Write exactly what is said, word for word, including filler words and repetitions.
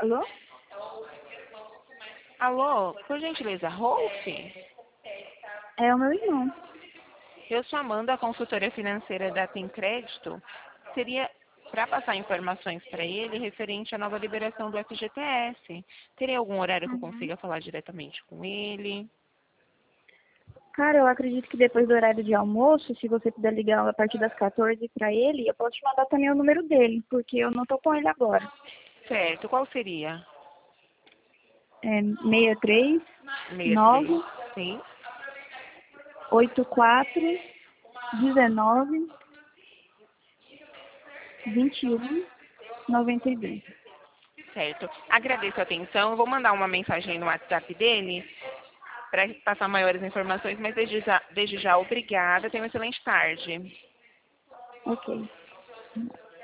Alô? Alô, por gentileza, Rolf? É o meu irmão. Eu sou Amanda, consultora financeira da Tem Crédito. Seria para passar informações para ele referente à nova liberação do F G T S. Teria algum horário que eu Uhum. consiga falar diretamente com ele? Cara, eu acredito que depois do horário de almoço, se você puder ligar a partir das quatorze para ele, eu posso te mandar também o número dele, porque eu não tô com ele agora. Certo, qual seria? É seis três sessenta e três, nove sim. oito quatro dezenove vinte e um noventa e dois. Certo. Agradeço a atenção. Eu vou mandar uma mensagem no WhatsApp dele para passar maiores informações, mas desde já, desde já, obrigada. Tenha uma excelente tarde. Ok.